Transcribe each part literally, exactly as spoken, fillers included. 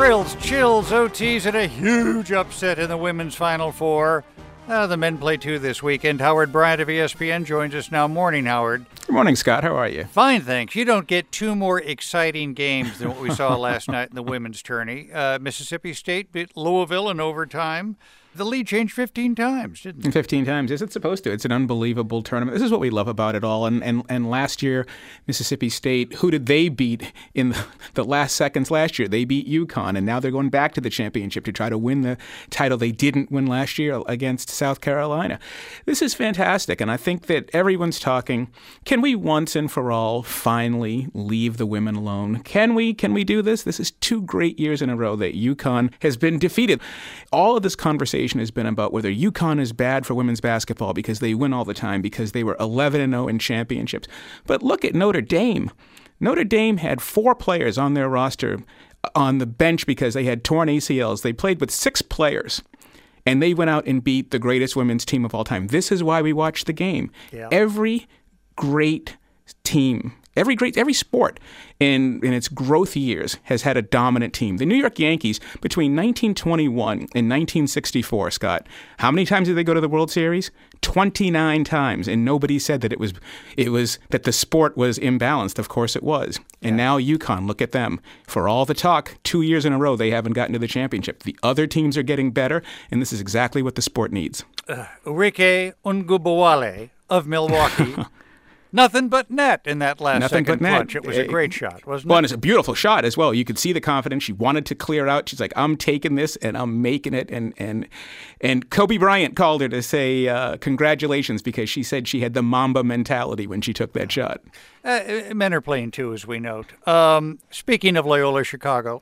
Thrills, chills, O Ts, and a huge upset in the women's Final Four. Uh, the men play two this weekend. Howard Bryant of E S P N joins us now. Morning, Howard. Good morning, Scott. How are you? Fine, thanks. You don't get two more exciting games than what we saw last night in the women's tourney. Uh, Mississippi State beat Louisville in overtime. The lead changed fifteen times, didn't it? fifteen times. Is it supposed to? It's an unbelievable tournament. This is what we love about it all. And and, and last year, Mississippi State, who did they beat in the, the last seconds last year? They beat UConn, and now they're going back to the championship to try to win the title they didn't win last year against South Carolina. This is fantastic, and I think that everyone's talking, can we once and for all finally leave the women alone? Can we? Can we do this? This is two great years in a row that UConn has been defeated. All of this conversation has been about whether UConn is bad for women's basketball because they win all the time, because they were eleven and oh in championships. But look at Notre Dame. Notre Dame had four players on their roster on the bench because they had torn A C Ls. They played with six players, and they went out and beat the greatest women's team of all time. This is why we watch the game. Yeah. Every great team, Every great, every sport in, in its growth years has had a dominant team. The New York Yankees, between nineteen twenty-one and nineteen sixty-four, Scott, how many times did they go to the World Series? twenty-nine times, and nobody said that it was it was that the sport was imbalanced. Of course it was. And yeah. Now UConn, look at them. For all the talk, two years in a row they haven't gotten to the championship. The other teams are getting better, and this is exactly what the sport needs. Uh, Urike Ungubowale of Milwaukee. Nothing but net in that last Nothing second but clutch. net. It was a great shot, wasn't well, it? And it's a beautiful shot as well. You could see the confidence. She wanted to clear out. She's like, I'm taking this and I'm making it. And and and Kobe Bryant called her to say uh, congratulations because she said she had the Mamba mentality when she took that shot. Uh, men are playing too, as we note. Um, speaking of Loyola Chicago,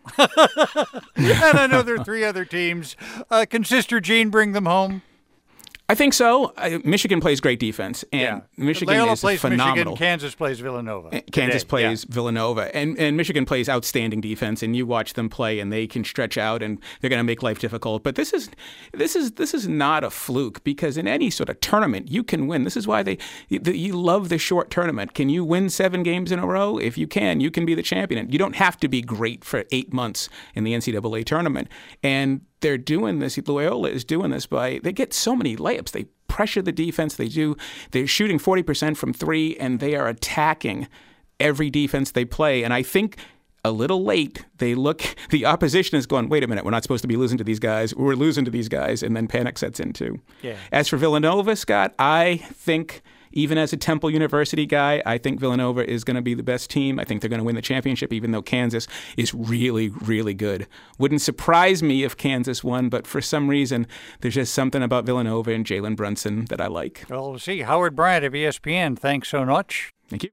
and I know there are three other teams. Uh, can Sister Jean bring them home? I think so. Uh, Michigan plays great defense, and yeah. Michigan Loyola is plays phenomenal. Michigan, Kansas plays Villanova. Kansas today. plays yeah. Villanova, and and Michigan plays outstanding defense. And you watch them play, and they can stretch out, and they're going to make life difficult. But this is this is this is not a fluke because in any sort of tournament you can win. This is why they you love the short tournament. Can you win seven games in a row? If you can, you can be the champion. You don't have to be great for eight months in the N C double A tournament, and they're doing this. Loyola is doing this by they get so many layups. They pressure the defense. They do. They're shooting forty percent from three, and they are attacking every defense they play. And I think a little late, they look. The opposition is going, wait a minute, we're not supposed to be losing to these guys. We're losing to these guys, and then panic sets in too. Yeah. As for Villanova, Scott, I think. Even as a Temple University guy, I think Villanova is going to be the best team. I think they're going to win the championship, even though Kansas is really, really good. Wouldn't surprise me if Kansas won, but for some reason, there's just something about Villanova and Jalen Brunson that I like. Well, we'll see. Howard Bryant of E S P N, thanks so much. Thank you.